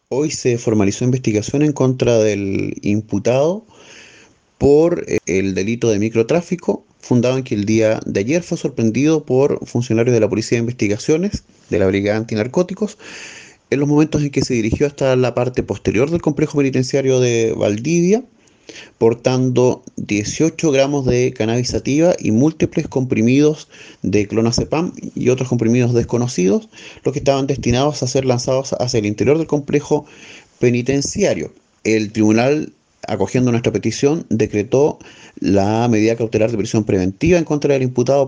Hoy se formalizó investigación en contra del imputado por el delito de microtráfico, fundado en que el día de ayer fue sorprendido por funcionarios de la Policía de Investigaciones de la Brigada Antinarcóticos en los momentos en que se dirigió hasta la parte posterior del complejo penitenciario de Valdivia, portando 18 gramos de cannabis sativa y múltiples comprimidos de clonazepam y otros comprimidos desconocidos, los que estaban destinados a ser lanzados hacia el interior del complejo penitenciario. El tribunal, acogiendo nuestra petición, decretó la medida cautelar de prisión preventiva en contra del imputado